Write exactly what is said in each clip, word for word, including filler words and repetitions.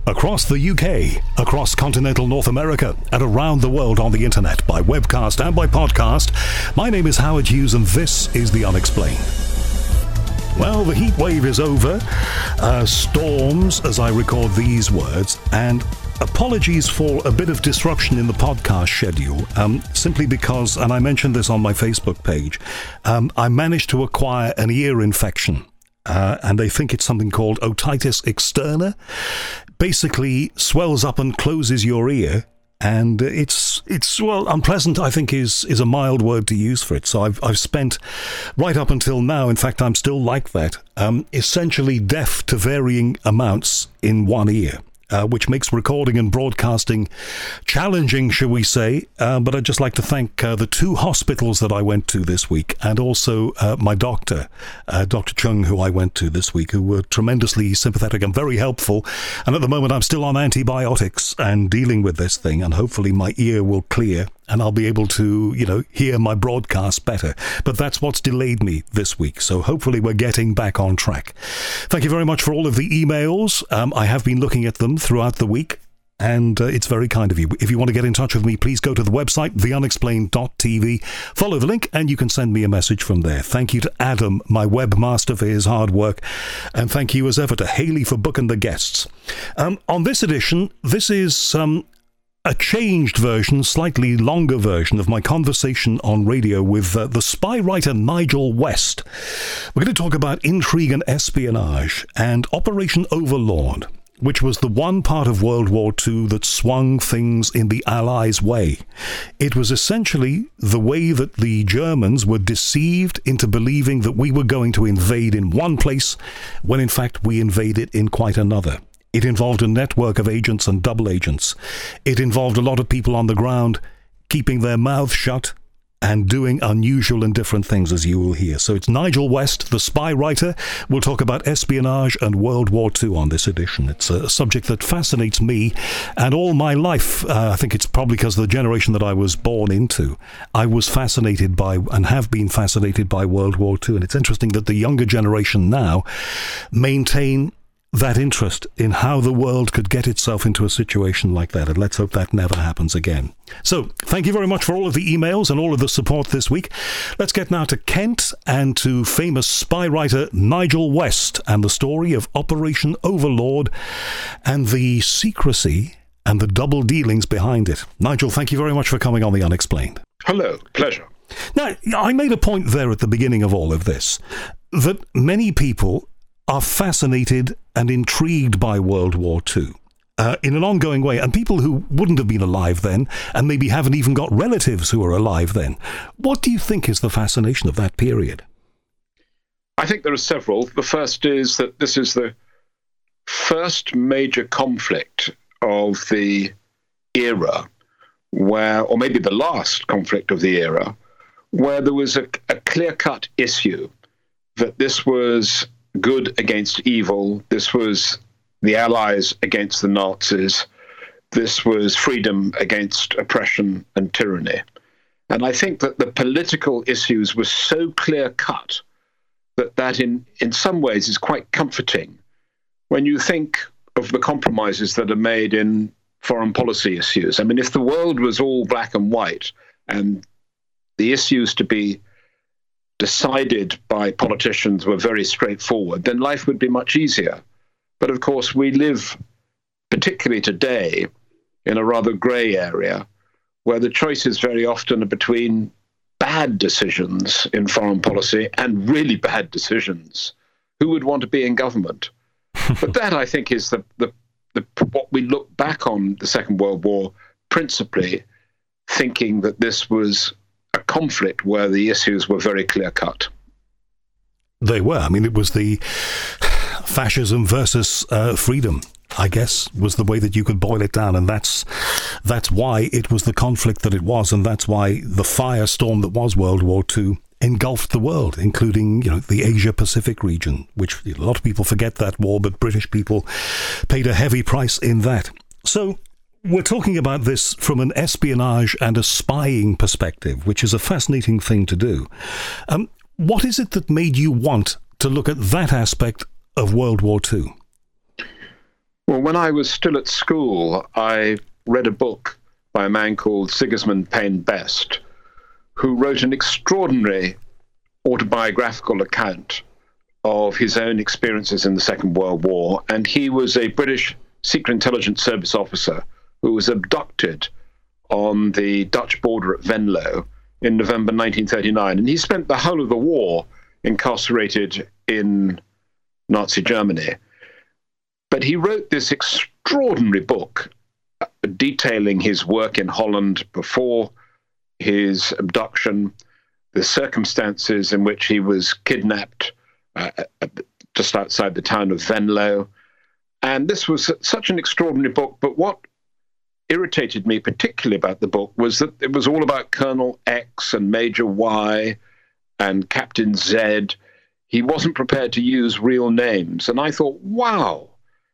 Across the U K, across continental North America, and around the world on the internet by webcast and by podcast, my name is Howard Hughes and this is The Unexplained. Well, the heat wave is over, uh, storms as I record these words, and apologies for a bit of disruption in the podcast schedule, um, simply because, and I mentioned this on my Facebook page, um, I managed to acquire an ear infection. Uh, and they think it's something called otitis externa. Basically swells up and closes your ear, and it's it's well unpleasant. I think is is a mild word to use for it. So I've I've spent right up until now. In fact, I'm still like that. Um, essentially deaf to varying amounts in one ear. Uh, which makes recording and broadcasting challenging, shall we say. Uh, but I'd just like to thank uh, the two hospitals that I went to this week, and also uh, my doctor, uh, Doctor Chung, who I went to this week, who were tremendously sympathetic and very helpful. And at the moment, I'm still on antibiotics and dealing with this thing, and hopefully my ear will clear and I'll be able to, you know, hear my broadcast better. But that's what's delayed me this week. So hopefully we're getting back on track. Thank you very much for all of the emails. Um, I have been looking at them throughout the week, and uh, it's very kind of you. If you want to get in touch with me, please go to the website, the unexplained dot t v, follow the link, and you can send me a message from there. Thank you to Adam, my webmaster, for his hard work, and thank you as ever to Haley for booking the guests. Um, on this edition, this is um, a changed version, slightly longer version of my conversation on radio with uh, the spy writer Nigel West. We're going to talk about intrigue and espionage and Operation Overlord, which was the one part of World War Two that swung things in the Allies' way. It was essentially the way that the Germans were deceived into believing that we were going to invade in one place, when in fact we invaded in quite another. It involved a network of agents and double agents. It involved a lot of people on the ground keeping their mouths shut and doing unusual and different things, as you will hear. So it's Nigel West, the spy writer. We'll talk about espionage and World War Two on this edition. It's a subject that fascinates me, and all my life, uh, I think it's probably because of the generation that I was born into, I was fascinated by and have been fascinated by World War Two. And it's interesting that the younger generation now maintain that interest in how the world could get itself into a situation like that. And let's hope that never happens again. So thank you very much for all of the emails and all of the support this week. Let's get now to Kent and to famous spy writer Nigel West and the story of Operation Overlord and the secrecy and the double dealings behind it. Nigel, thank you very much for coming on The Unexplained. Hello, pleasure. Now, I made a point there at the beginning of all of this that many people are fascinated and intrigued by World War Two uh, in an ongoing way. And people who wouldn't have been alive then and maybe haven't even got relatives who are alive then. What do you think is the fascination of that period? I think there are several. The first is that this is the first major conflict of the era where, or maybe the last conflict of the era, where there was a, a clear-cut issue that this was good against evil, this was the Allies against the Nazis, this was freedom against oppression and tyranny. And I think that the political issues were so clear-cut that that in, in some ways is quite comforting when you think of the compromises that are made in foreign policy issues. I mean, if the world was all black and white and the issues to be decided by politicians were very straightforward, then life would be much easier. But of course, we live, particularly today, in a rather grey area where the choices very often are between bad decisions in foreign policy and really bad decisions. Who would want to be in government? But that, I think, is the, the, the what we look back on the Second World War, principally thinking that this was a conflict where the issues were very clear-cut. They were. I mean, it was the fascism versus uh, freedom, I guess, was the way that you could boil it down. And that's that's why it was the conflict that it was. And that's why the firestorm that was World War Two engulfed the world, including, you know, the Asia-Pacific region, which a lot of people forget that war, but British people paid a heavy price in that. So we're talking about this from an espionage and a spying perspective, which is a fascinating thing to do. Um, what is it that made you want to look at that aspect of World War Two? Well, when I was still at school, I read a book by a man called Sigismund Payne Best, who wrote an extraordinary autobiographical account of his own experiences in the Second World War. And he was a British Secret Intelligence Service officer who was abducted on the Dutch border at Venlo in November nineteen thirty-nine. And he spent the whole of the war incarcerated in Nazi Germany. But he wrote this extraordinary book uh, detailing his work in Holland before his abduction, the circumstances in which he was kidnapped uh, just outside the town of Venlo. And this was such an extraordinary book. But what irritated me particularly about the book was that it was all about Colonel X and Major Y and Captain Z. He wasn't prepared to use real names. And I thought, wow,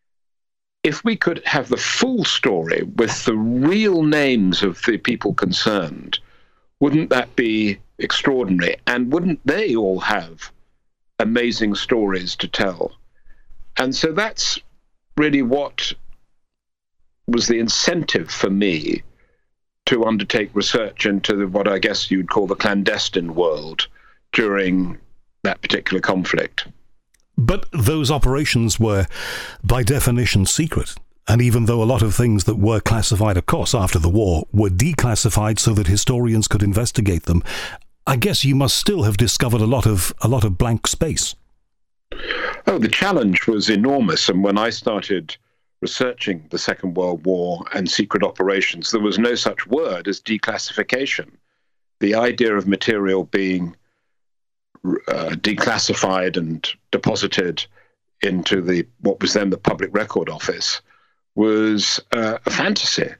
if we could have the full story with the real names of the people concerned, wouldn't that be extraordinary? And wouldn't they all have amazing stories to tell? And so that's really what was the incentive for me to undertake research into the, what I guess you'd call the clandestine world during that particular conflict. But those operations were, by definition, secret. And even though a lot of things that were classified, of course, after the war, were declassified so that historians could investigate them, I guess you must still have discovered a lot of a lot of blank space. Oh, the challenge was enormous. And when I started researching the Second World War and secret operations, there was no such word as declassification. The idea of material being uh, declassified and deposited into the what was then the Public Record Office was uh, a fantasy.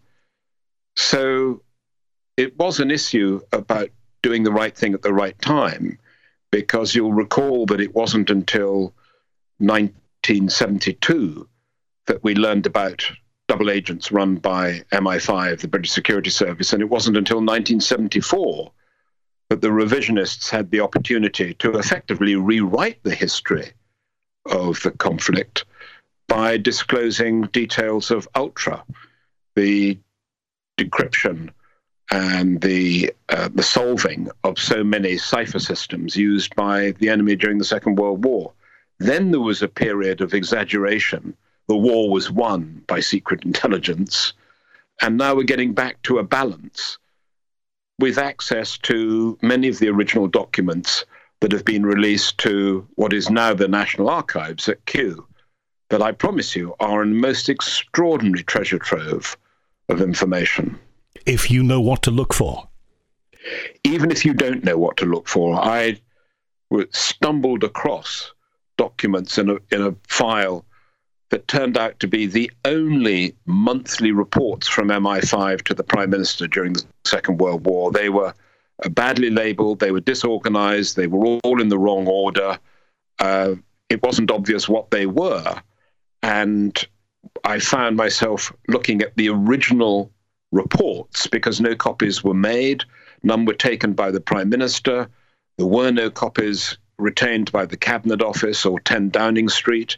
So it was an issue about doing the right thing at the right time, because you'll recall that it wasn't until nineteen seventy-two that we learned about double agents run by M I five, the British Security Service, and it wasn't until nineteen seventy-four that the revisionists had the opportunity to effectively rewrite the history of the conflict by disclosing details of Ultra, the decryption and the uh, the solving of so many cipher systems used by the enemy during the Second World War. Then there was a period of exaggeration. The war was won by secret intelligence, and now we're getting back to a balance with access to many of the original documents that have been released to what is now the National Archives at Kew, that I promise you are a most extraordinary treasure trove of information. If you know what to look for. Even if you don't know what to look for, I stumbled across documents in a, in a file that turned out to be the only monthly reports from M I five to the Prime Minister during the Second World War. They were badly labeled, they were disorganized, they were all in the wrong order. Uh, it wasn't obvious what they were. And I found myself looking at the original reports because no copies were made, none were taken by the Prime Minister, there were no copies retained by the Cabinet Office or ten Downing Street.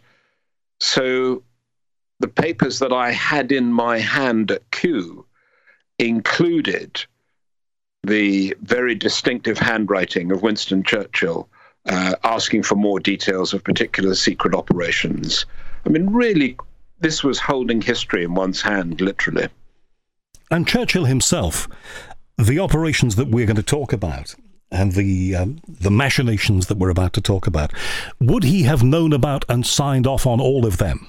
So the papers that I had in my hand at Kew included the very distinctive handwriting of Winston Churchill uh, asking for more details of particular secret operations. I mean, really, this was holding history in one's hand, literally. And Churchill himself, the operations that we're going to talk about and the um, the machinations that we're about to talk about, would he have known about and signed off on all of them?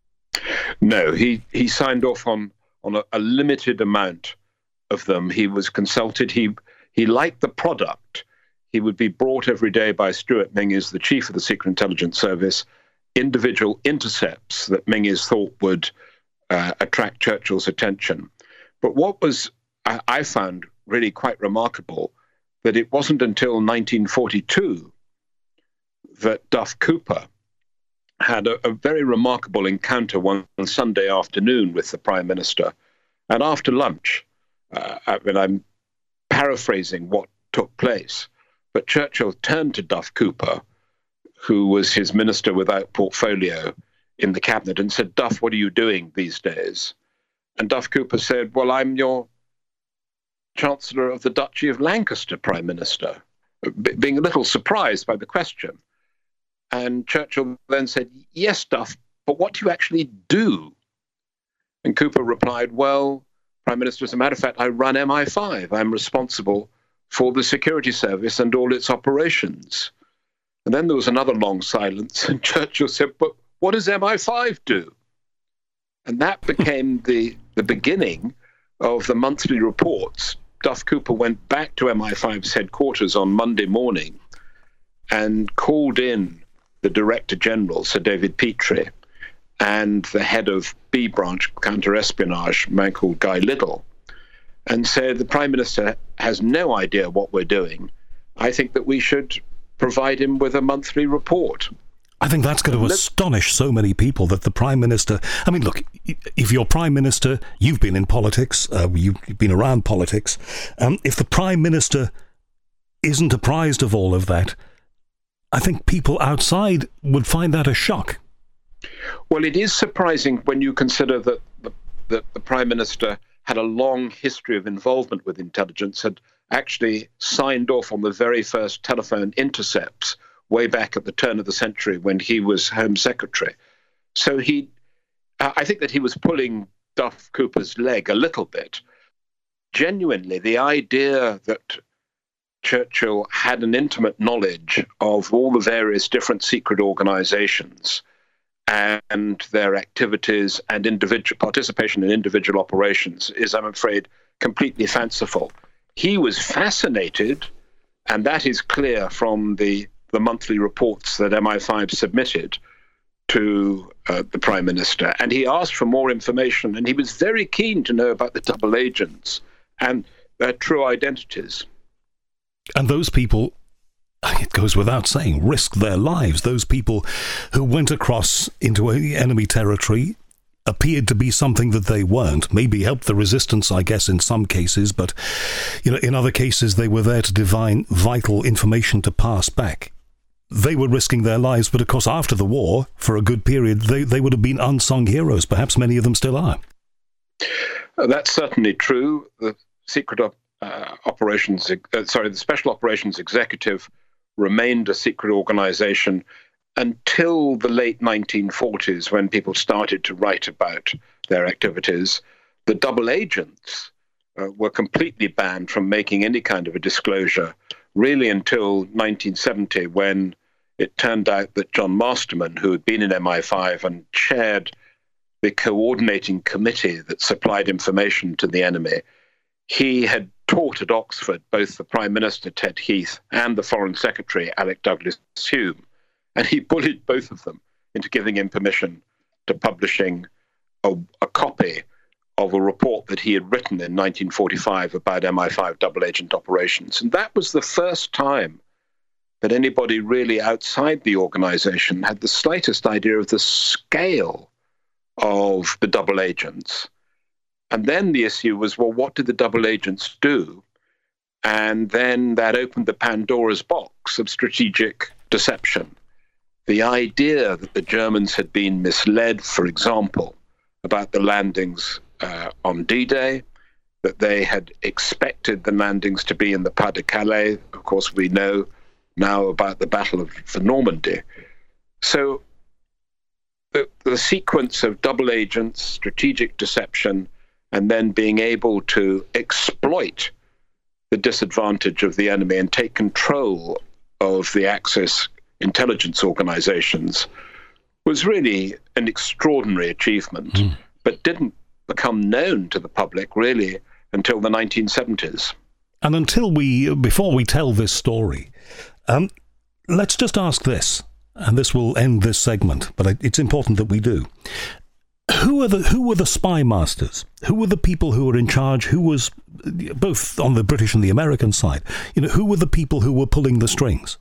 No, he, he signed off on, on a, a limited amount of them. He was consulted. He he liked the product. He would be brought every day by Stuart Minges, the chief of the Secret Intelligence Service, individual intercepts that Minges thought would uh, attract Churchill's attention. But what was, I, I found really quite remarkable, that it wasn't until nineteen forty-two that Duff Cooper had a, a very remarkable encounter one Sunday afternoon with the Prime Minister. And after lunch, uh, I mean, I'm paraphrasing what took place, but Churchill turned to Duff Cooper, who was his minister without portfolio in the cabinet and said, Duff, what are you doing these days? And Duff Cooper said, well, I'm your Chancellor of the Duchy of Lancaster, Prime Minister, b- being a little surprised by the question. And Churchill then said, yes, Duff, but what do you actually do? And Cooper replied, well, Prime Minister, as a matter of fact, I run M I five. I'm responsible for the security service and all its operations. And then there was another long silence, and Churchill said, but what does M I five do? And that became the, the beginning of the monthly reports. Duff Cooper went back to M I five's headquarters on Monday morning and called in the Director General, Sir David Petrie, and the head of B Branch Counter-Espionage, a man called Guy Liddell, and said, the Prime Minister has no idea what we're doing. I think that we should provide him with a monthly report. I think that's going to astonish so many people that the Prime Minister... I mean, look, if you're Prime Minister, you've been in politics, uh, you've been around politics. Um, if the Prime Minister isn't apprised of all of that, I think people outside would find that a shock. Well, it is surprising when you consider that the, that the Prime Minister had a long history of involvement with intelligence, had actually signed off on the very first telephone intercepts way back at the turn of the century when he was Home Secretary. So he, I think that he was pulling Duff Cooper's leg a little bit. Genuinely, the idea that Churchill had an intimate knowledge of all the various different secret organizations and their activities and individual participation in individual operations is, I'm afraid, completely fanciful. He was fascinated, and that is clear from the, the monthly reports that M I five submitted to uh, the Prime Minister. And he asked for more information, and he was very keen to know about the double agents and their true identities. And those people, it goes without saying, risked their lives. Those people who went across into enemy territory appeared to be something that they weren't. Maybe helped the resistance, I guess, in some cases, but you know, in other cases they were there to divine vital information to pass back. They were risking their lives, but of course after the war, for a good period, they, they would have been unsung heroes. Perhaps many of them still are. Uh, that's certainly true. The secret op- uh, operations, uh, sorry, the Special Operations Executive remained a secret organization until the late nineteen forties, when people started to write about their activities. The double agents uh, were completely banned from making any kind of a disclosure, really until nineteen seventy, when it turned out that John Masterman, who had been in M I five and chaired the coordinating committee that supplied information to the enemy, he had taught at Oxford both the Prime Minister, Ted Heath, and the Foreign Secretary, Alec Douglas-Home. And he bullied both of them into giving him permission to publishing a, a copy of a report that he had written in nineteen forty-five about M I five double agent operations. And that was the first time that anybody really outside the organization had the slightest idea of the scale of the double agents. And then the issue was, well, what did the double agents do? And then that opened the Pandora's box of strategic deception. The idea that the Germans had been misled, for example, about the landings uh, on D-Day, that they had expected the landings to be in the Pas-de-Calais. Of course, we know now about the Battle of for Normandy. So the, the sequence of double agents, strategic deception, and then being able to exploit the disadvantage of the enemy and take control of the Axis intelligence organizations was really an extraordinary achievement, mm. but didn't become known to the public really until the nineteen seventies. And until we, before we tell this story, um, let's just ask this, and this will end this segment, but it's important that we do. Who are the who were the spy masters? Who were the people who were in charge? Who was, both on the British and the American side, you know, who were the people who were pulling the strings?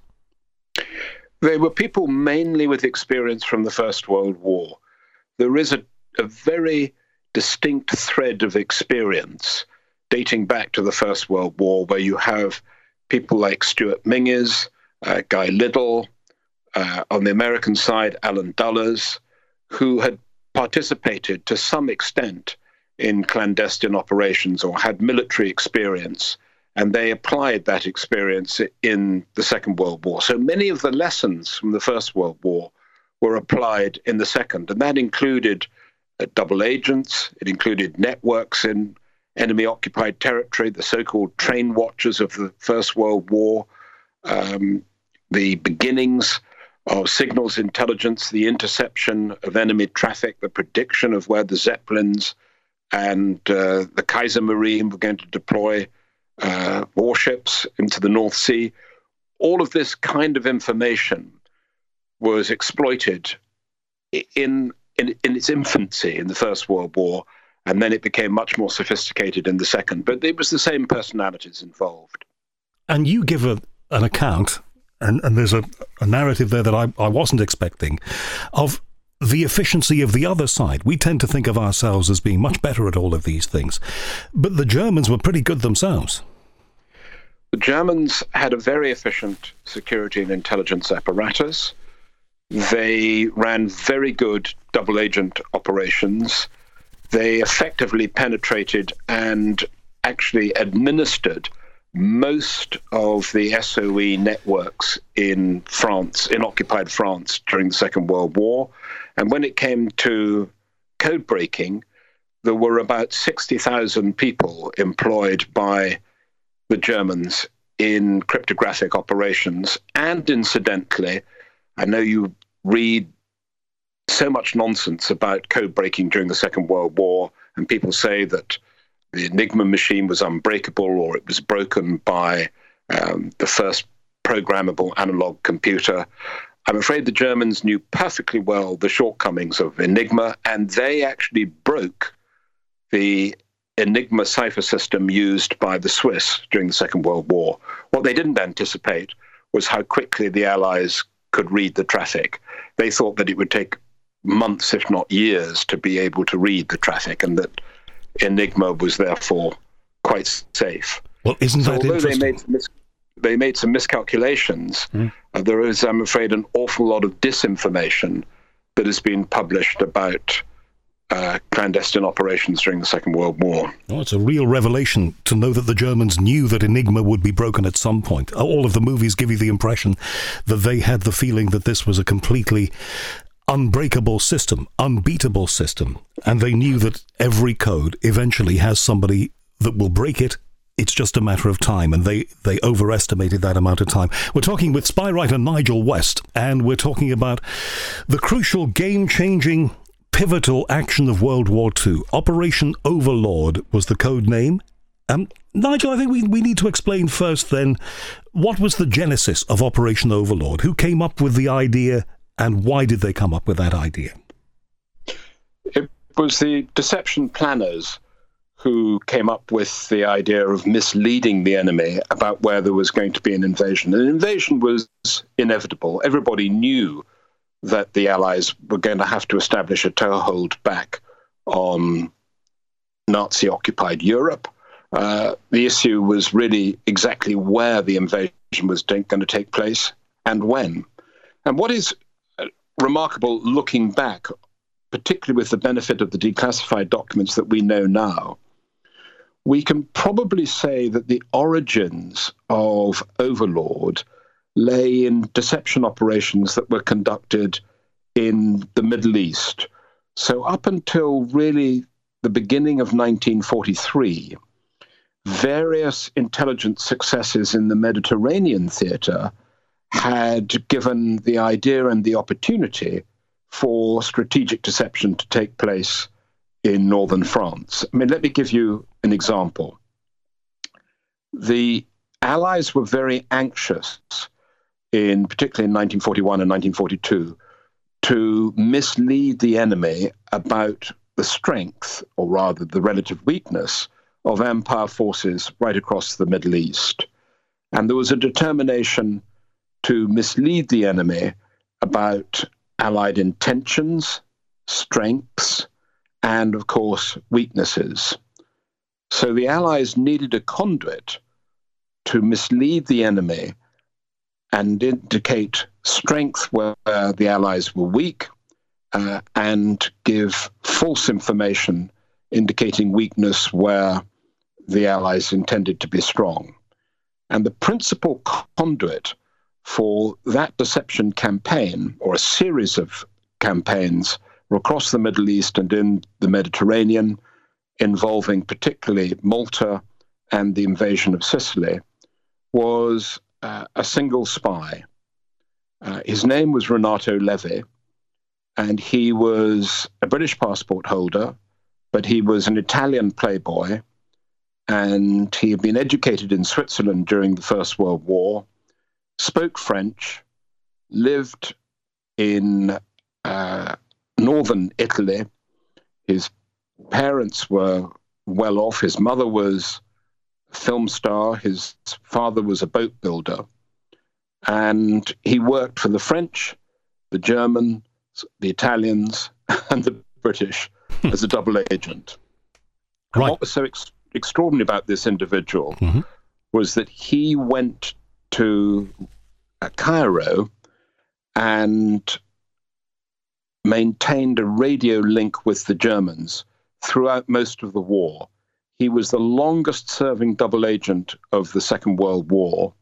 They were people mainly with experience from the First World War. There is a, a very distinct thread of experience dating back to the First World War, where you have people like Stuart Minges, uh, Guy Liddell, uh, on the American side, Alan Dulles, who had participated to some extent in clandestine operations or had military experience, and they applied that experience in the Second World War. So many of the lessons from the First World War were applied in the Second, and that included uh, double agents, it included networks in enemy-occupied territory, the so-called train watchers of the First World War, um, the beginnings of signals intelligence, the interception of enemy traffic, the prediction of where the Zeppelins and uh, the Kaiser Marine were going to deploy uh, warships into the North Sea. All of this kind of information was exploited in, in, in its infancy in the First World War, and then it became much more sophisticated in the Second. But it was the same personalities involved. And you give a, an account, and, and there's a, a narrative there that I, I wasn't expecting, of the efficiency of the other side. We tend to think of ourselves as being much better at all of these things. But the Germans were pretty good themselves. The Germans had a very efficient security and intelligence apparatus. They ran very good double agent operations. They effectively penetrated and actually administered most of the S O E networks in France, in occupied France during the Second World War. And when it came to code breaking, there were about sixty thousand people employed by the Germans in cryptographic operations. And incidentally, I know you read so much nonsense about code breaking during the Second World War, and people say that the Enigma machine was unbreakable or it was broken by um, the first programmable analog computer. I'm afraid the Germans knew perfectly well the shortcomings of Enigma, and they actually broke the Enigma cipher system used by the Swiss during the Second World War. What they didn't anticipate was how quickly the Allies could read the traffic. They thought that it would take months, if not years, to be able to read the traffic, and that Enigma was therefore quite safe. Well, isn't so that although interesting? They made, mis- they made some miscalculations, mm. uh, there is, I'm afraid, an awful lot of disinformation that has been published about uh, clandestine operations during the Second World War. Oh, it's a real revelation to know that the Germans knew that Enigma would be broken at some point. All of the movies give you the impression that they had the feeling that this was a completely unbreakable system, unbeatable system, and they knew that every code eventually has somebody that will break it. It's just a matter of time, and they, they overestimated that amount of time. We're talking with spy writer Nigel West, and we're talking about the crucial, game-changing, pivotal action of World War Two. Operation Overlord was the code name. Um, Nigel, I think we, we need to explain first then, what was the genesis of Operation Overlord? Who came up with the idea, and why did they come up with that idea? It was the deception planners who came up with the idea of misleading the enemy about where there was going to be an invasion. An invasion was inevitable. Everybody knew that the Allies were going to have to establish a toehold back on Nazi-occupied Europe. Uh, the issue was really exactly where the invasion was going to take place and when. And what is remarkable looking back, particularly with the benefit of the declassified documents that we know now, we can probably say that the origins of Overlord lay in deception operations that were conducted in the Middle East. So up until really the beginning of nineteen forty-three, various intelligence successes in the Mediterranean theater had given the idea and the opportunity for strategic deception to take place in northern France. I mean, let me give you an example. The Allies were very anxious, in particularly in nineteen forty-one and nineteen forty-two, to mislead the enemy about the strength, or rather the relative weakness, of Empire forces right across the Middle East. And there was a determination to mislead the enemy about Allied intentions, strengths, and, of course, weaknesses. So the Allies needed a conduit to mislead the enemy and indicate strength where the Allies were weak, uh, and give false information indicating weakness where the Allies intended to be strong. And the principal conduit for that deception campaign, or a series of campaigns across the Middle East and in the Mediterranean, involving particularly Malta and the invasion of Sicily, was uh, a single spy. Uh, his name was Renato Levi, and he was a British passport holder, but he was an Italian playboy, and he had been educated in Switzerland during the First World War, spoke French, lived in uh, northern Italy. His parents were well off. His mother was a film star. His father was a boat builder. And he worked for the French, the Germans, the Italians, and the British as a double agent. And Right. what was so ex- extraordinary about this individual Mm-hmm. was that he went to uh, Cairo and maintained a radio link with the Germans throughout most of the war. He was the longest-serving double agent of the Second World War,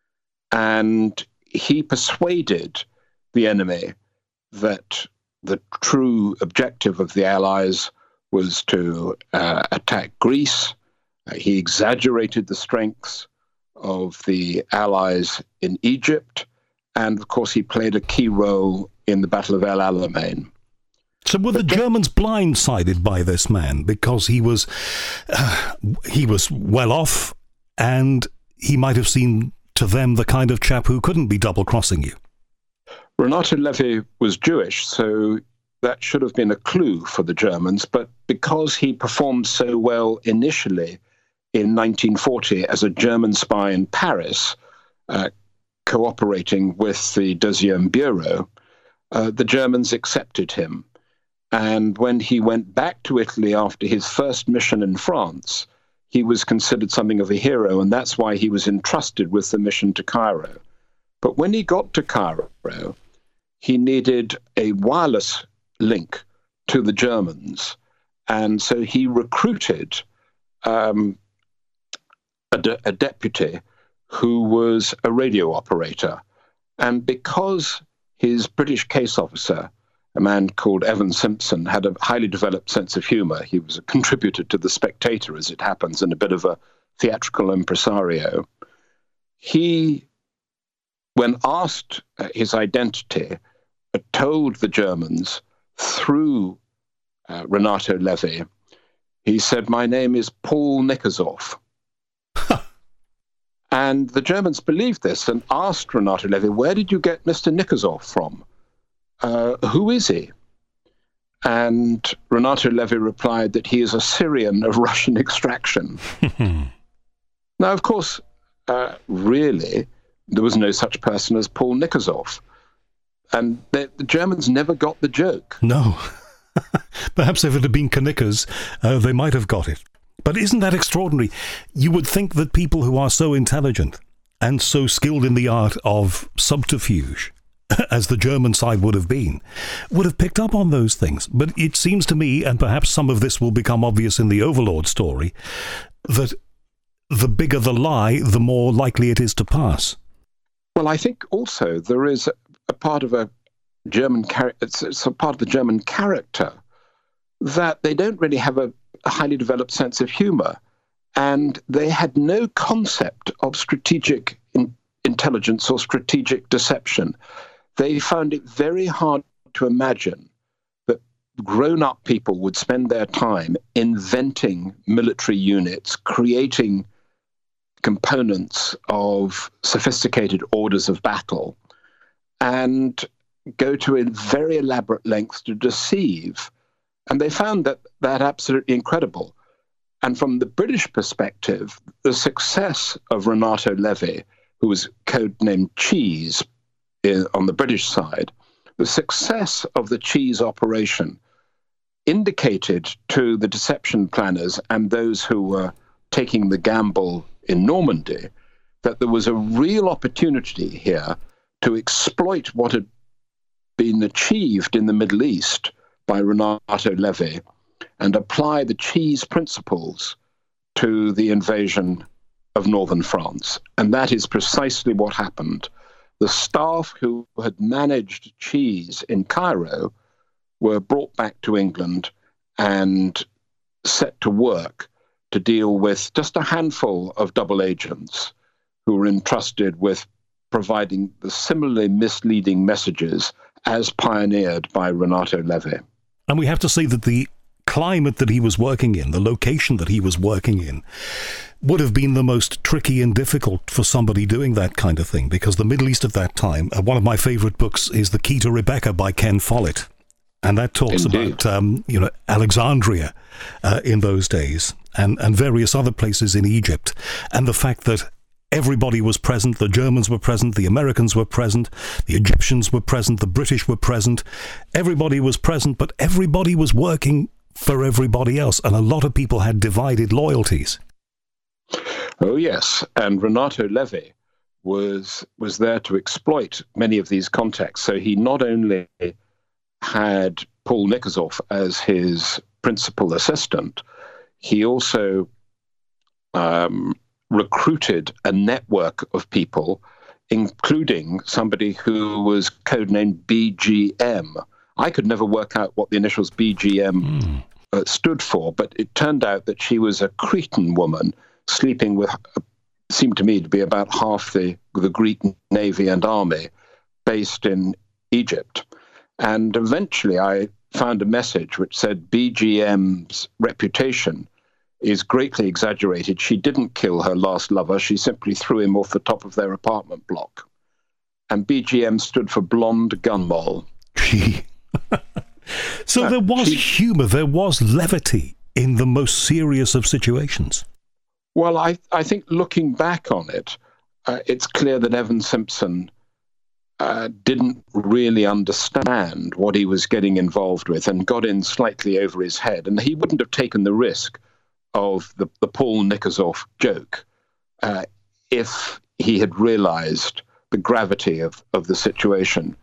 and he persuaded the enemy that the true objective of the Allies was to uh, attack Greece. Uh, he exaggerated the strengths of the Allies in Egypt, and of course he played a key role in the Battle of El Alamein. So were the Germans blindsided by this man because he was uh, he was well off, and he might have seemed to them the kind of chap who couldn't be double-crossing you? Renato Levi was Jewish, so that should have been a clue for the Germans, but because he performed so well initially in nineteen forty as a German spy in Paris, uh, cooperating with the Deuxième Bureau, uh, the Germans accepted him. And when he went back to Italy after his first mission in France, he was considered something of a hero, and that's why he was entrusted with the mission to Cairo. But when he got to Cairo, he needed a wireless link to the Germans, and so he recruited um, a, de- a deputy who was a radio operator. And because his British case officer, a man called Evan Simpson, had a highly developed sense of humor, he was a contributor to The Spectator, as it happens, and a bit of a theatrical impresario. He, when asked uh, his identity, uh, told the Germans through uh, Renato Levi, he said, "My name is Paul Nikozov." And the Germans believed this and asked Renato Levi, "Where did you get Mister Nikozov from? Uh, who is he?" And Renato Levi replied that he is a Syrian of Russian extraction. Now, of course, uh, really, there was no such person as Paul Nikozov. And the, the Germans never got the joke. No. Perhaps if it had been Knickers, uh, they might have got it. But isn't that extraordinary? You would think that people who are so intelligent and so skilled in the art of subterfuge, as the German side would have been, would have picked up on those things. But it seems to me, and perhaps some of this will become obvious in the Overlord story, that the bigger the lie, the more likely it is to pass. Well, I think also there is a, a part of a German character, it's, it's a part of the German character that they don't really have a, a highly developed sense of humor, and they had no concept of strategic in, intelligence or strategic deception. They found it very hard to imagine that grown-up people would spend their time inventing military units, creating components of sophisticated orders of battle, and go to a very elaborate lengths to deceive. And they found that that absolutely incredible. And from the British perspective, the success of Renato Levi, who was codenamed Cheese in, on the British side, the success of the Cheese operation indicated to the deception planners and those who were taking the gamble in Normandy that there was a real opportunity here to exploit what had been achieved in the Middle East by Renato Levi and apply the cheese principles to the invasion of northern France. And that is precisely what happened. The staff who had managed cheese in Cairo were brought back to England and set to work to deal with just a handful of double agents who were entrusted with providing the similarly misleading messages as pioneered by Renato Levi. And we have to say that the climate that he was working in, the location that he was working in, would have been the most tricky and difficult for somebody doing that kind of thing, because the Middle East at that time, uh, one of my favorite books is The Key to Rebecca by Ken Follett. And that talks Indeed. about, um, you know, Alexandria uh, in those days and, and various other places in Egypt. And the fact that everybody was present, the Germans were present, the Americans were present, the Egyptians were present, the British were present. Everybody was present, but everybody was working for everybody else. And a lot of people had divided loyalties. Oh, yes. And Renato Levi was was there to exploit many of these contacts. So he not only had Paul Nikozov as his principal assistant, he also um, recruited a network of people, including somebody who was codenamed B G M. I could never work out what the initials B G M mm. uh, stood for, but it turned out that she was a Cretan woman sleeping with, uh, seemed to me to be about half the, the Greek navy and army based in Egypt. And eventually I found a message which said B G M's reputation is greatly exaggerated. She didn't kill her last lover. She simply threw him off the top of their apartment block. And B G M stood for Blonde Gunmole. Gee. So uh, there was she, humour, there was levity in the most serious of situations. Well, I, I think looking back on it, uh, it's clear that Evan Simpson uh, didn't really understand what he was getting involved with and got in slightly over his head. And he wouldn't have taken the risk of the, the Paul Nikozov joke uh, if he had realized the gravity of, of the situation.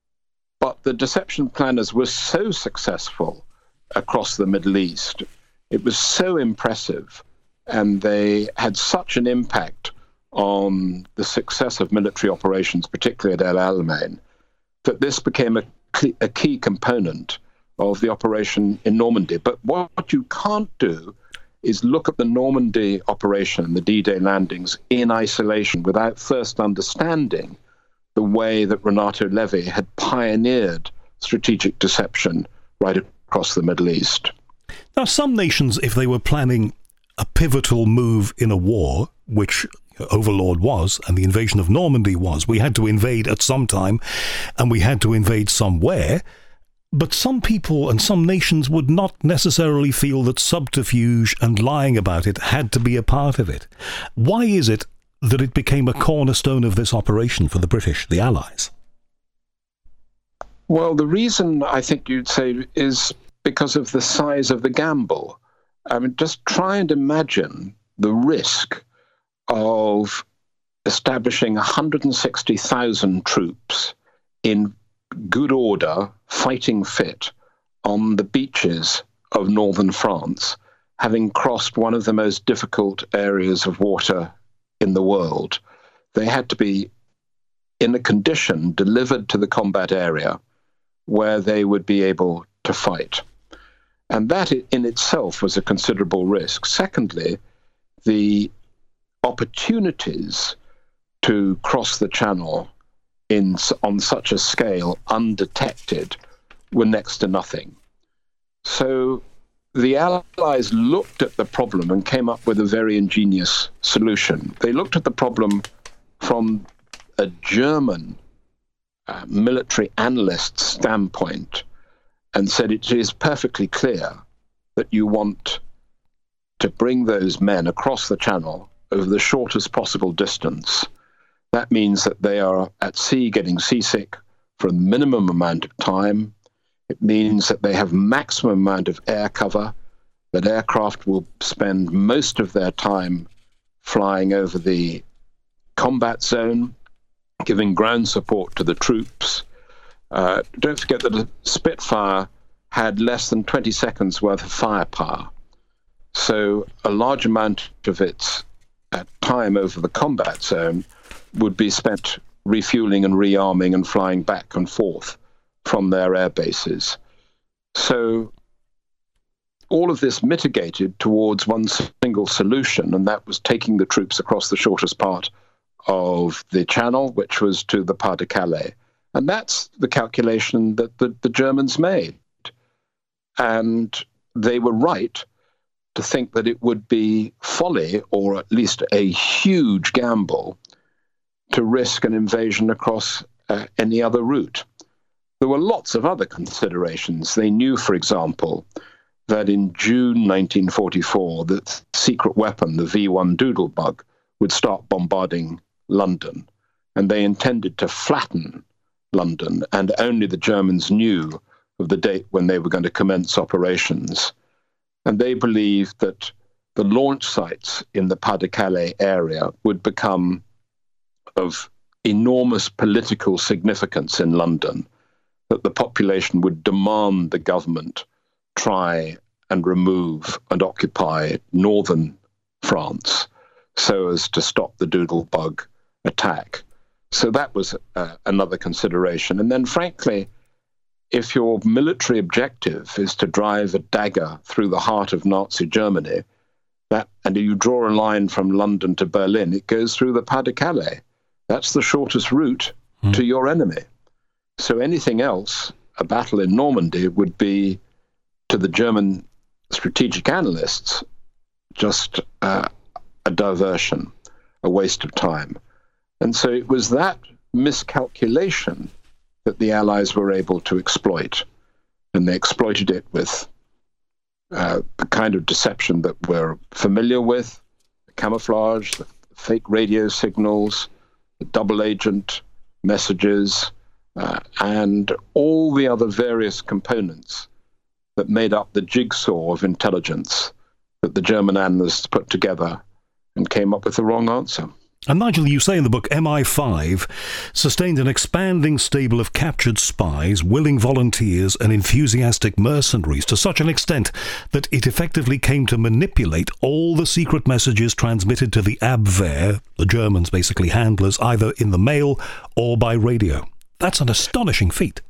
But the deception planners were so successful across the Middle East. It was so impressive, and they had such an impact on the success of military operations, particularly at El Alamein, that this became a, a key component of the operation in Normandy. But what you can't do is look at the Normandy operation, the D-Day landings, in isolation without first understanding the way that Renato Levi had pioneered strategic deception right across the Middle East. Now, some nations, if they were planning a pivotal move in a war, which Overlord was, and the invasion of Normandy was, we had to invade at some time, and we had to invade somewhere. But some people and some nations would not necessarily feel that subterfuge and lying about it had to be a part of it. Why is it that it became a cornerstone of this operation for the British, the Allies? Well, the reason, I think you'd say, is because of the size of the gamble. I mean, just try and imagine the risk of establishing one hundred sixty thousand troops in good order, fighting fit, on the beaches of northern France, having crossed one of the most difficult areas of water in the world. They had to be in a condition delivered to the combat area where they would be able to fight. And that in itself was a considerable risk. Secondly, the opportunities to cross the Channel in on such a scale undetected were next to nothing. So the Allies looked at the problem and came up with a very ingenious solution. They looked at the problem from a German uh, military analyst standpoint and said it is perfectly clear that you want to bring those men across the Channel over the shortest possible distance. That means that they are at sea getting seasick for a minimum amount of time. It means that they have maximum amount of air cover, that aircraft will spend most of their time flying over the combat zone, giving ground support to the troops, Uh, don't forget that a Spitfire had less than twenty seconds worth of firepower. So a large amount of its uh, time over the combat zone would be spent refueling and rearming and flying back and forth from their air bases. So all of this mitigated towards one single solution, and that was taking the troops across the shortest part of the channel, which was to the Pas de Calais. And that's the calculation that the, the Germans made. And they were right to think that it would be folly, or at least a huge gamble, to risk an invasion across uh, any other route. There were lots of other considerations. They knew, for example, that in June nineteen forty-four, the secret weapon, the V one Doodlebug, would start bombarding London. And they intended to flatten London, and only the Germans knew of the date when they were going to commence operations. And they believed that the launch sites in the Pas de Calais area would become of enormous political significance in London, that the population would demand the government try and remove and occupy northern France so as to stop the Doodlebug attack. So that was uh, another consideration. And then, frankly, if your military objective is to drive a dagger through the heart of Nazi Germany, that, and you draw a line from London to Berlin, it goes through the Pas de Calais. That's the shortest route mm. to your enemy. So anything else, a battle in Normandy, would be, to the German strategic analysts, just uh, a diversion, a waste of time. And so it was that miscalculation that the Allies were able to exploit. And they exploited it with uh, the kind of deception that we're familiar with, the camouflage, the fake radio signals, the double agent messages, uh, and all the other various components that made up the jigsaw of intelligence that the German analysts put together and came up with the wrong answer. And Nigel, you say in the book, M I five sustained an expanding stable of captured spies, willing volunteers and enthusiastic mercenaries to such an extent that it effectively came to manipulate all the secret messages transmitted to the Abwehr, the Germans basically handlers, either in the mail or by radio. That's an astonishing feat.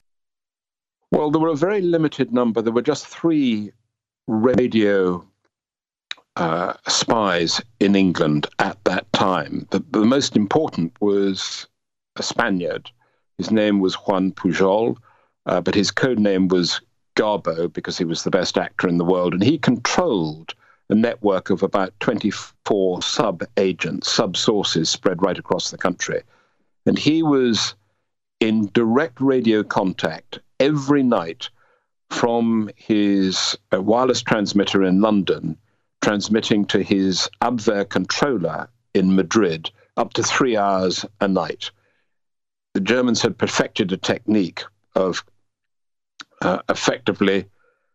Well, there were a very limited number. There were just three radio Uh, spies in England at that time. The, the most important was a Spaniard. His name was Juan Pujol, uh, but his code name was Garbo because he was the best actor in the world, and he controlled a network of about twenty-four sub-agents, sub-sources spread right across the country. And he was in direct radio contact every night from his uh, wireless transmitter in London, transmitting to his Abwehr controller in Madrid up to three hours a night. The Germans had perfected a technique of uh, effectively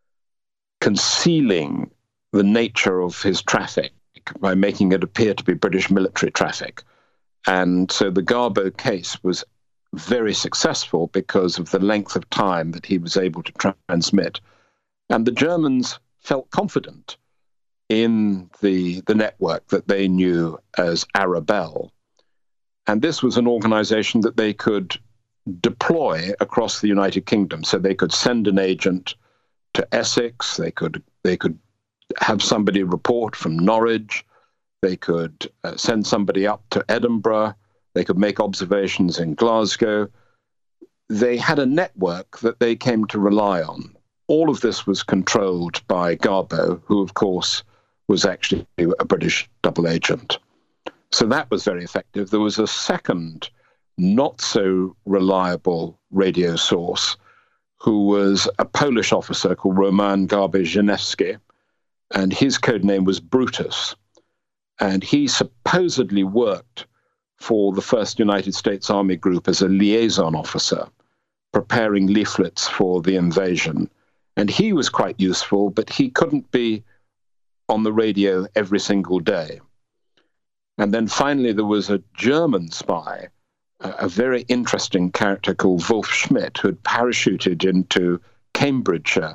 concealing the nature of his traffic by making it appear to be British military traffic. And so the Garbo case was very successful because of the length of time that he was able to tra- transmit. And the Germans felt confident in the, the network that they knew as Arabelle. And this was an organization that they could deploy across the United Kingdom. So they could send an agent to Essex, they could they could have somebody report from Norwich, they could uh, send somebody up to Edinburgh, they could make observations in Glasgow. They had a network that they came to rely on. All of this was controlled by Garbo, who, of course, was actually a British double agent. So that was very effective. There was a second, not so reliable radio source who was a Polish officer called Roman Garby-Żeniewski, and his code name was Brutus. And he supposedly worked for the first United States Army Group as a liaison officer, preparing leaflets for the invasion. And he was quite useful, but he couldn't be on the radio every single day. And then finally there was a German spy a very interesting character called Wolf Schmidt, who had parachuted into Cambridgeshire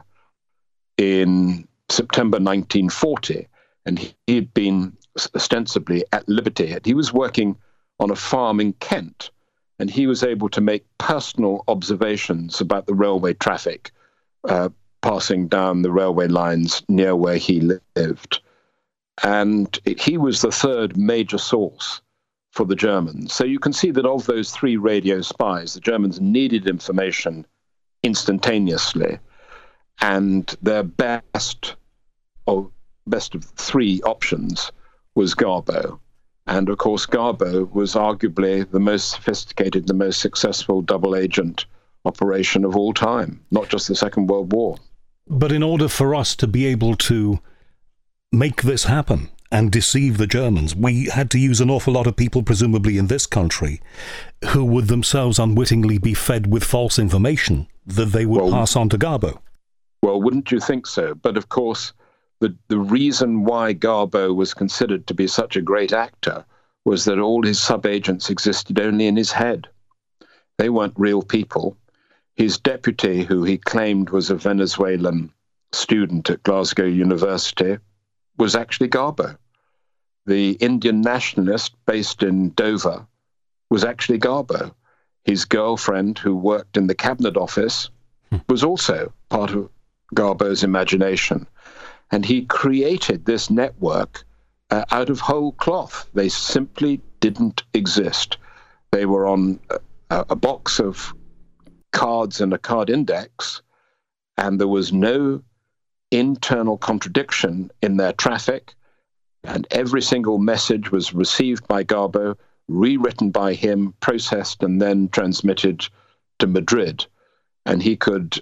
in September nineteen forty, and he had been ostensibly at liberty. He was working on a farm in Kent, and he was able to make personal observations about the railway traffic uh, passing down the railway lines near where he lived. And he was the third major source for the Germans. So you can see that of those three radio spies, the Germans needed information instantaneously, and their best, or best of three options was Garbo. And of course, Garbo was arguably the most sophisticated, the most successful double agent operation of all time, not just the Second World War. But in order for us to be able to make this happen and deceive the Germans, we had to use an awful lot of people, presumably in this country, who would themselves unwittingly be fed with false information that they would well, pass on to Garbo. Well, wouldn't you think so? But of course, the, the reason why Garbo was considered to be such a great actor was that all his sub-agents existed only in his head. They weren't real people. His deputy, who he claimed was a Venezuelan student at Glasgow University, was actually Garbo. The Indian nationalist based in Dover was actually Garbo. His girlfriend, who worked in the cabinet office, was also part of Garbo's imagination. And he created this network uh, out of whole cloth. They simply didn't exist. They were on a, a box of cards and a card index, and there was no internal contradiction in their traffic, and every single message was received by Garbo, rewritten by him, processed, and then transmitted to Madrid. And he could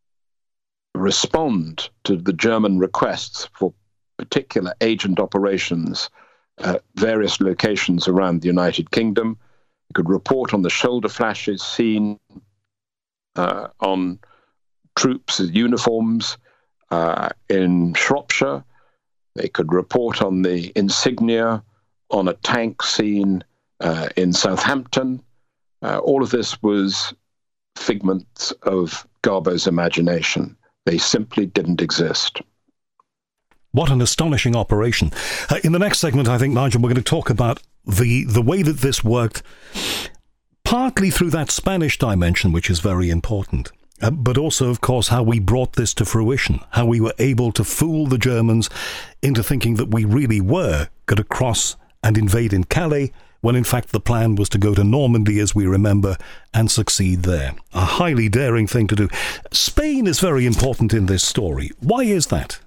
respond to the German requests for particular agent operations at various locations around the United Kingdom. He could report on the shoulder flashes seen uh, on troops' uniforms uh, in Shropshire. They could report on the insignia on a tank seen uh, in Southampton. Uh, all of this was figments of Garbo's imagination. They simply didn't exist. What an astonishing operation. Uh, in the next segment, I think, Nigel, we're going to talk about the, the way that this worked, partly through that Spanish dimension, which is very important, uh, but also, of course, how we brought this to fruition, how we were able to fool the Germans into thinking that we really were going to cross and invade in Calais, when in fact the plan was to go to Normandy, as we remember, and succeed there. A highly daring thing to do. Spain is very important in this story. Why is that?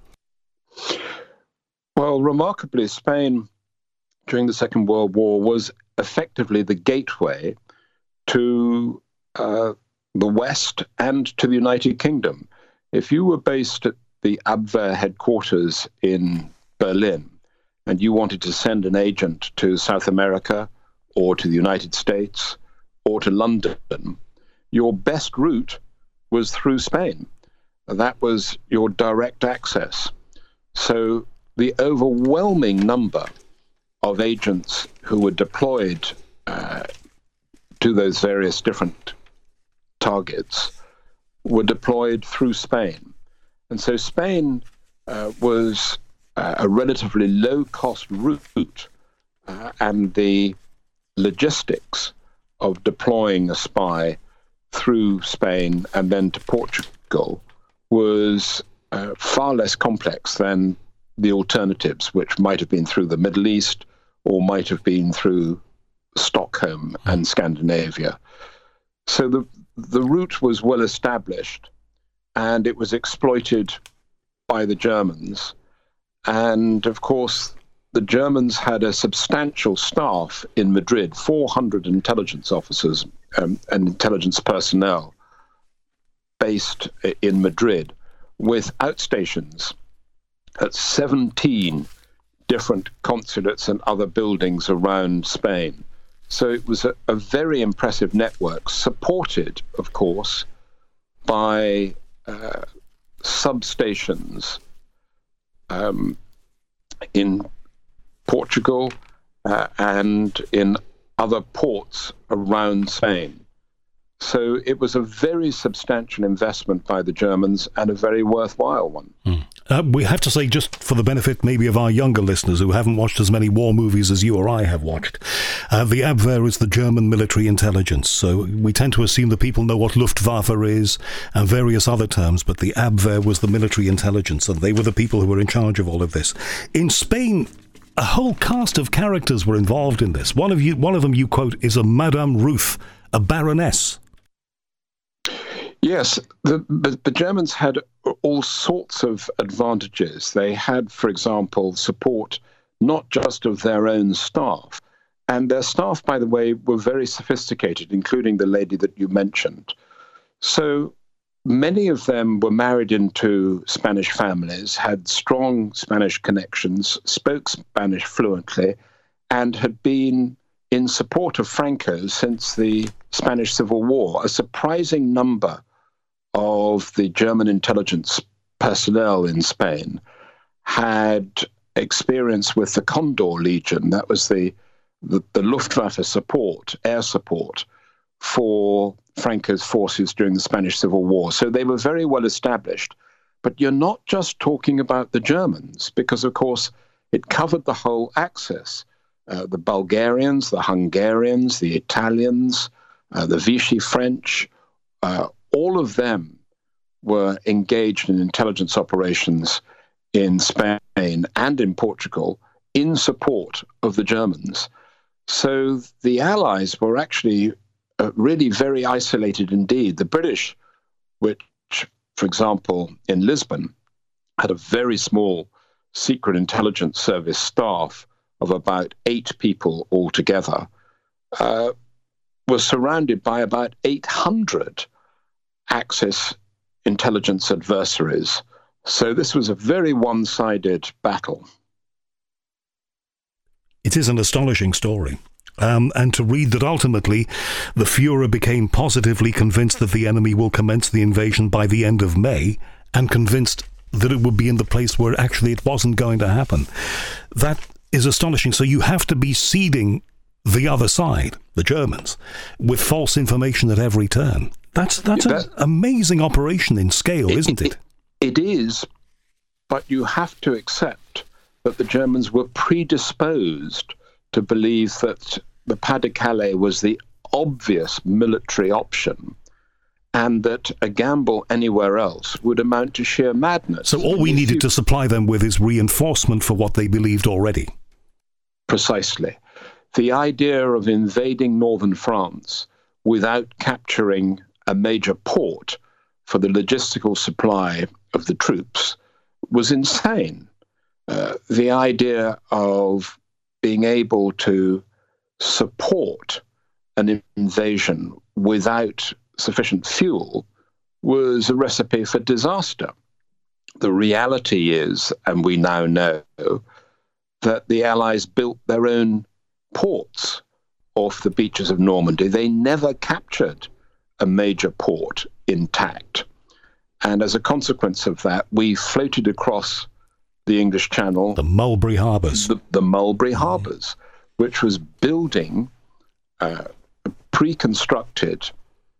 Well, remarkably, Spain during the Second World War was effectively the gateway to uh, the West and to the United Kingdom. If you were based at the Abwehr headquarters in Berlin, and you wanted to send an agent to South America or to the United States or to London, your best route was through Spain. That was your direct access. So the overwhelming number of agents who were deployed uh, to those various different targets were deployed through Spain. And so Spain uh, was Uh, a relatively low-cost route, uh, and the logistics of deploying a spy through Spain and then to Portugal was uh, far less complex than the alternatives, which might have been through the Middle East or might have been through Stockholm and Scandinavia. So the, the route was well established, and it was exploited by the Germans. And, of course, the Germans had a substantial staff in Madrid, four hundred intelligence officers um, and intelligence personnel based in Madrid, with outstations at seventeen different consulates and other buildings around Spain. So it was a, a very impressive network, supported, of course, by uh, substations Um, in Portugal uh, and in other ports around Spain. So it was a very substantial investment by the Germans and a very worthwhile one. Mm. Uh, we have to say, just for the benefit maybe of our younger listeners who haven't watched as many war movies as you or I have watched, uh, the Abwehr is the German military intelligence. So we tend to assume that people know what Luftwaffe is and various other terms, but the Abwehr was the military intelligence, and they were the people who were in charge of all of this. In Spain, a whole cast of characters were involved in this. One of you, one of them you quote is a Madame Ruth, a baroness. Yes, the, the, the Germans had all sorts of advantages. They had, for example, support not just of their own staff. And their staff, by the way, were very sophisticated, including the lady that you mentioned. So many of them were married into Spanish families, had strong Spanish connections, spoke Spanish fluently, and had been in support of Franco since the Spanish Civil War. A surprising number of the German intelligence personnel in Spain had experience with the Condor Legion. That was the, the, the Luftwaffe support, air support for Franco's forces during the Spanish Civil War. So they were very well established. But you're not just talking about the Germans, because, of course, it covered the whole axis. Uh, the Bulgarians, the Hungarians, the Italians, uh, the Vichy French, uh, all of them were engaged in intelligence operations in Spain and in Portugal in support of the Germans. So the Allies were actually uh, really very isolated indeed. The British, which, for example, in Lisbon, had a very small secret intelligence service staff of about eight people altogether, uh, was surrounded by about eight hundred Axis intelligence adversaries. So this was a very one-sided battle. It is an astonishing story. Um, and to read that ultimately the Führer became positively convinced that the enemy will commence the invasion by the end of May, and convinced that it would be in the place where actually it wasn't going to happen. That is astonishing. So you have to be seeding the other side, the Germans, with false information at every turn. That's that's that, an amazing operation in scale, it, isn't it? it? It is, but you have to accept that the Germans were predisposed to believe that the Pas-de-Calais was the obvious military option, and that a gamble anywhere else would amount to sheer madness. So all we needed to supply them with is reinforcement for what they believed already. Precisely. The idea of invading northern France without capturing a major port for the logistical supply of the troops was insane. Uh, the idea of being able to support an invasion without sufficient fuel was a recipe for disaster. The reality is, and we now know, that the Allies built their own ports off the beaches of Normandy. They never captured a major port intact. And as a consequence of that, we floated across the English Channel. The Mulberry Harbours. The, the Mulberry Harbours, which was building uh, pre-constructed,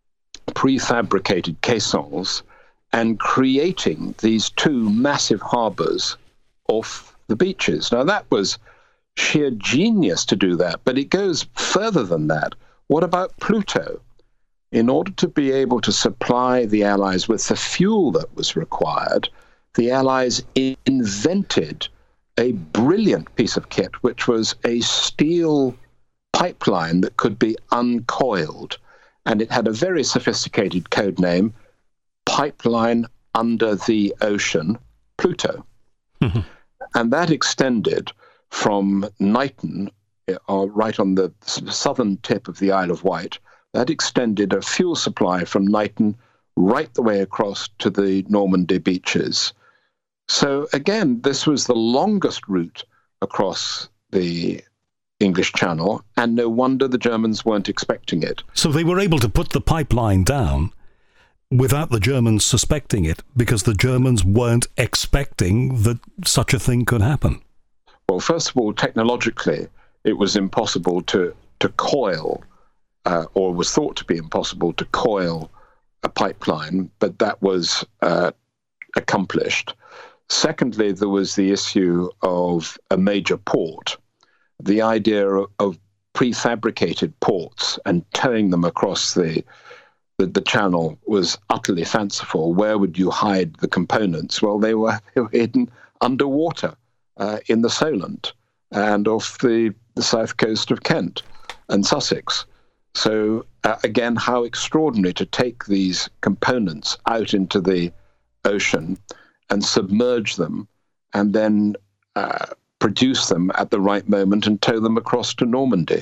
prefabricated caissons and creating these two massive harbours off the beaches. Now, that was sheer genius to do that, but it goes further than that. What about Pluto? In order to be able to supply the Allies with the fuel that was required, the Allies invented a brilliant piece of kit, which was a steel pipeline that could be uncoiled. And it had a very sophisticated code name, Pipeline Under the Ocean, Pluto. Mm-hmm. And that extended from Knighton, uh, right on the southern tip of the Isle of Wight. That extended a fuel supply from Knighton right the way across to the Normandy beaches. So again, this was the longest route across the English Channel, and no wonder the Germans weren't expecting it. So they were able to put the pipeline down without the Germans suspecting it, because the Germans weren't expecting that such a thing could happen. Well, first of all, technologically, it was impossible to to coil, uh, or was thought to be impossible to coil a pipeline, but that was uh, accomplished. Secondly, there was the issue of a major port. The idea of prefabricated ports and towing them across the, the the channel was utterly fanciful. Where would you hide the components? Well, they were, they were hidden underwater uh, in the Solent and off the, the south coast of Kent and Sussex. So uh, again, how extraordinary to take these components out into the ocean and submerge them and then uh, produce them at the right moment and tow them across to Normandy.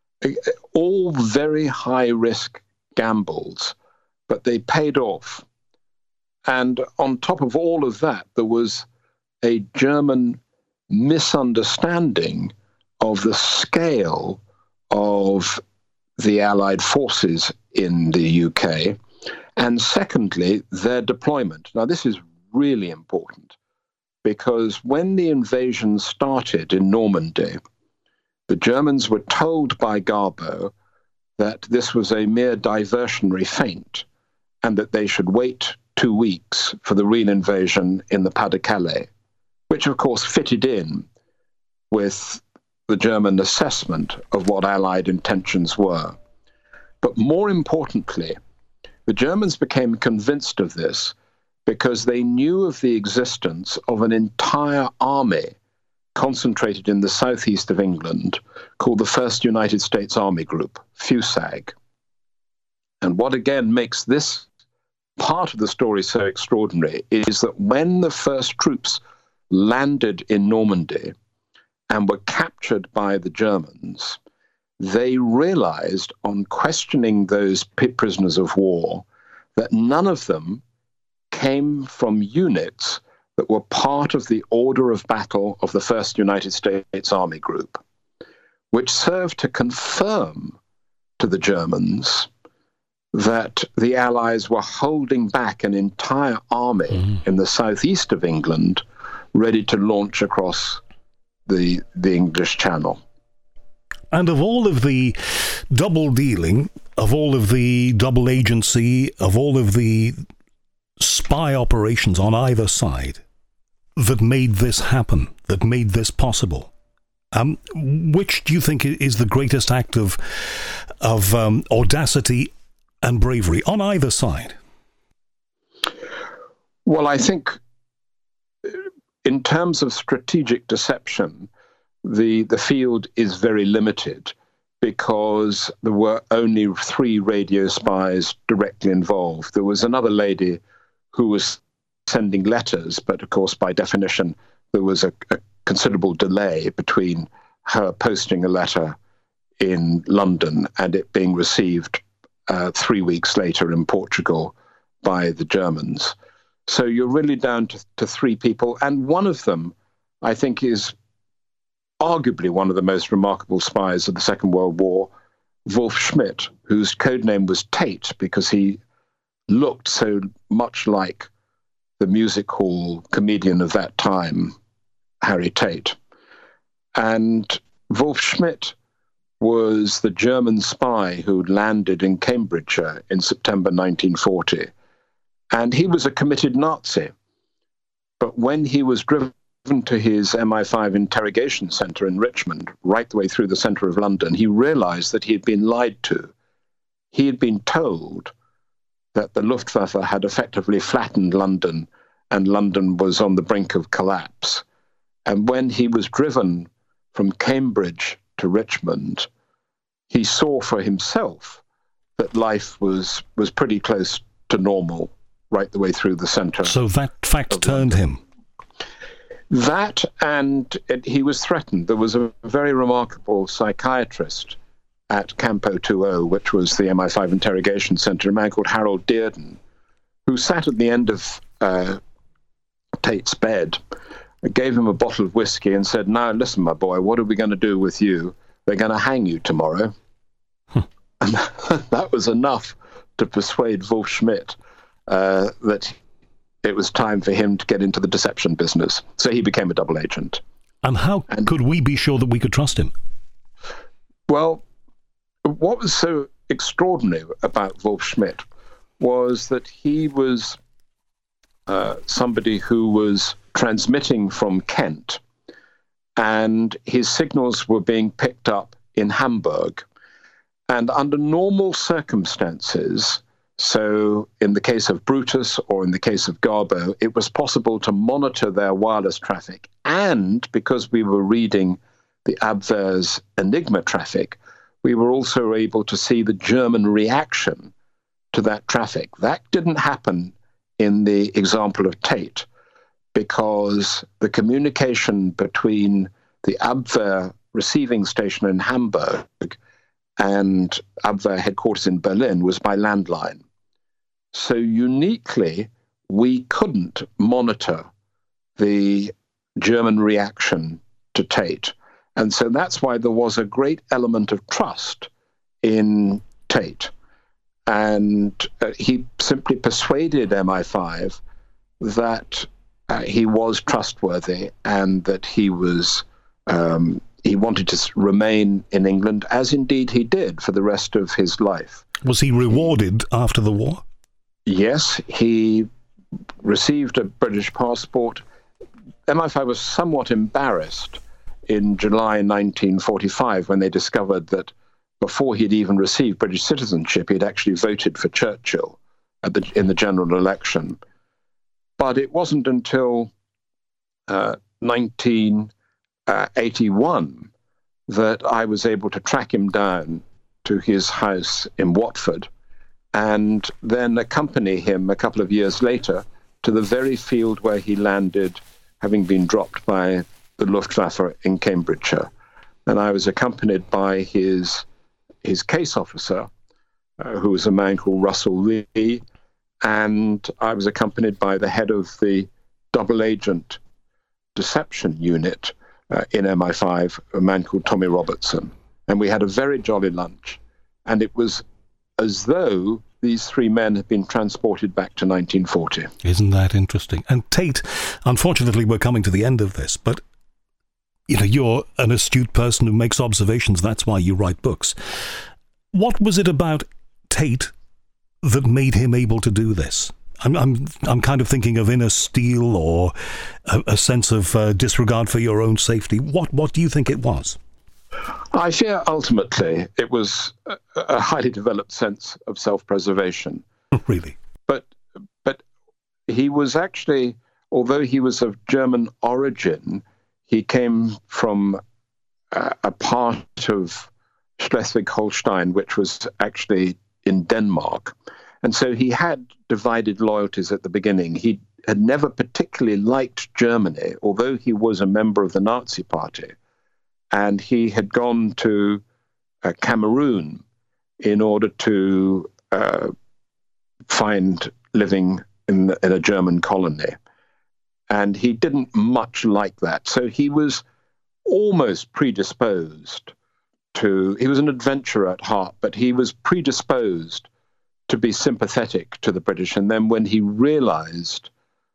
All very high-risk gambles, but they paid off. And on top of all of that, there was a German misunderstanding of the scale of the Allied forces in the U K, and secondly, their deployment. Now, this is really important, because when the invasion started in Normandy, the Germans were told by Garbo that this was a mere diversionary feint and that they should wait two weeks for the real invasion in the Pas-de-Calais, which of course fitted in with the German assessment of what Allied intentions were. But more importantly, the Germans became convinced of this because they knew of the existence of an entire army concentrated in the southeast of England called the First United States Army Group, FUSAG. And what again makes this part of the story so extraordinary is that when the first troops landed in Normandy and were captured by the Germans, they realized on questioning those prisoners of war that none of them came from units that were part of the order of battle of the First United States Army Group, which served to confirm to the Germans that the Allies were holding back an entire army mm. in the southeast of England ready to launch across the the English Channel. And of all of the double dealing, of all of the double agency, of all of the spy operations on either side that made this happen, that made this possible, um, which do you think is the greatest act of of um, audacity and bravery on either side? Well, I think in terms of strategic deception, the, the field is very limited because there were only three radio spies directly involved. There was another lady who was sending letters, but of course, by definition, there was a, a considerable delay between her posting a letter in London and it being received uh, three weeks later in Portugal by the Germans. So you're really down to, to three people, and one of them, I think, is arguably one of the most remarkable spies of the Second World War, Wolf Schmidt, whose codename was Tate because he looked so much like the music hall comedian of that time, Harry Tate. And Wolf Schmidt was the German spy who landed in Cambridgeshire in September nineteen forty. And he was a committed Nazi. But when he was driven to his M I five interrogation center in Richmond, right the way through the center of London, he realized that he had been lied to. He had been told that the Luftwaffe had effectively flattened London and London was on the brink of collapse. And when he was driven from Cambridge to Richmond, he saw for himself that life was, was pretty close to normal right the way through the center. So that fact turned him. That, and it, he was threatened. There was a very remarkable psychiatrist at Campo twenty, which was the M I five interrogation center, a man called Harold Dearden, who sat at the end of uh, Tate's bed, gave him a bottle of whiskey and said, "Now, listen, my boy, what are we going to do with you? They're going to hang you tomorrow." Hmm. And that was enough to persuade Wolf Schmidt uh, that it was time for him to get into the deception business. So he became a double agent. And how and, could we be sure that we could trust him? Well, what was so extraordinary about Wolf Schmidt was that he was uh, somebody who was transmitting from Kent, and his signals were being picked up in Hamburg. And under normal circumstances, so in the case of Brutus or in the case of Garbo, it was possible to monitor their wireless traffic. And because we were reading the Abwehr's Enigma traffic, we were also able to see the German reaction to that traffic. That didn't happen in the example of Tate, because the communication between the Abwehr receiving station in Hamburg and Abwehr headquarters in Berlin was by landline. So uniquely, we couldn't monitor the German reaction to Tate. And so that's why there was a great element of trust in Tate. And uh, he simply persuaded M I five that uh, he was trustworthy and that he was um, he wanted to remain in England, as indeed he did for the rest of his life. Was he rewarded after the war? Yes, he received a British passport. M I five was somewhat embarrassed in July nineteen forty-five when they discovered that before he'd even received British citizenship, he'd actually voted for Churchill at the, in the general election. But it wasn't until uh, nineteen eighty-one that I was able to track him down to his house in Watford and then accompany him a couple of years later to the very field where he landed, having been dropped by the Luftwaffe in Cambridgeshire. And I was accompanied by his his case officer, uh, who was a man called Russell Lee, and I was accompanied by the head of the double agent deception unit uh, in M I five, a man called Tommy Robertson. And we had a very jolly lunch, and it was as though these three men had been transported back to nineteen forty. Isn't that interesting? And Tate, unfortunately, we're coming to the end of this, but you know, you're an astute person who makes observations. That's why you write books. What was it about Tate that made him able to do this? I'm I'm I'm kind of thinking of inner steel or a, a sense of uh, disregard for your own safety. What what do you think it was? I fear ultimately it was a, a highly developed sense of self-preservation. Really? But but he was actually, although he was of German origin, he came from uh, a part of Schleswig-Holstein, which was actually in Denmark. And so he had divided loyalties at the beginning. He had never particularly liked Germany, although he was a member of the Nazi Party. And he had gone to uh, Cameroon in order to uh, find living in, in a German colony. And he didn't much like that. So he was almost predisposed to, he was an adventurer at heart, but he was predisposed to be sympathetic to the British. And then when he realized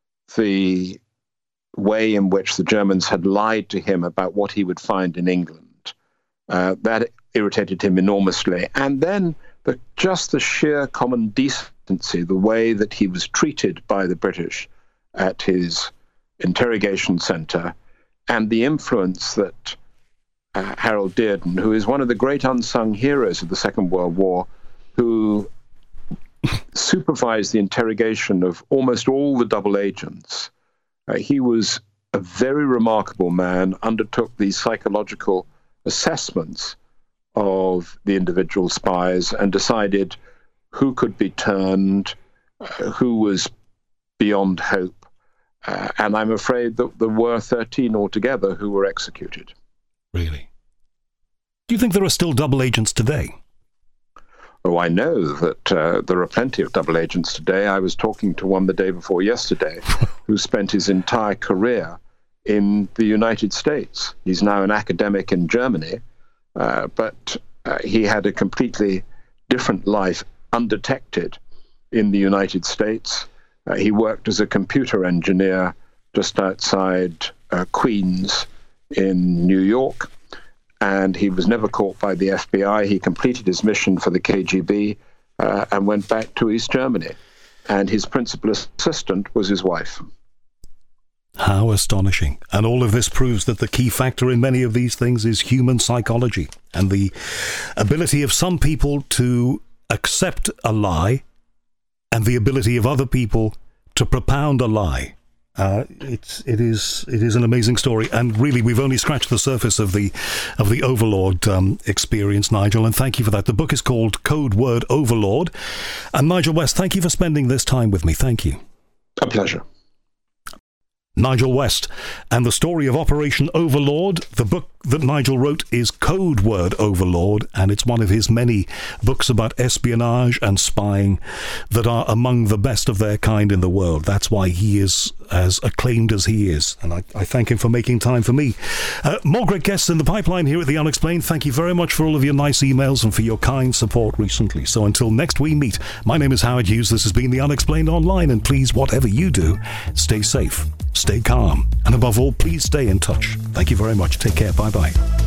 the way in which the Germans had lied to him about what he would find in England, uh, that irritated him enormously. And then the, just the sheer common decency, the way that he was treated by the British at his interrogation center, and the influence that uh, Harold Dearden, who is one of the great unsung heroes of the Second World War, who supervised the interrogation of almost all the double agents. Uh, he was a very remarkable man, undertook these psychological assessments of the individual spies and decided who could be turned, uh, who was beyond hope. Uh, and I'm afraid that there were thirteen altogether who were executed. Really? Do you think there are still double agents today? Oh, I know that uh, there are plenty of double agents today. I was talking to one the day before yesterday who spent his entire career in the United States. He's now an academic in Germany, uh, but uh, he had a completely different life undetected in the United States. Uh, he worked as a computer engineer just outside uh, Queens in New York. and he was never caught by the F B I. He completed his mission for the K G B uh, and went back to East Germany. And his principal assistant was his wife. How astonishing. And all of this proves that the key factor in many of these things is human psychology and the ability of some people to accept a lie and the ability of other people to propound a lie. Uh, it's it is it is an amazing story, and really we've only scratched the surface of the of the Overlord um, experience, Nigel. And thank you for that. The book is called Code Word Overlord. And Nigel West, thank you for spending this time with me. Thank you. A pleasure. Nigel West and the story of Operation Overlord. The book that Nigel wrote is Code Word Overlord, and it's one of his many books about espionage and spying that are among the best of their kind in the world. That's why he is as acclaimed as he is, and I, I thank him for making time for me. Uh, more great guests in the pipeline here at The Unexplained. Thank you very much for all of your nice emails and for your kind support recently. So until next we meet, my name is Howard Hughes. This has been The Unexplained Online, and please, whatever you do, stay safe, stay calm, and above all, please stay in touch. Thank you very much. Take care. Bye-bye.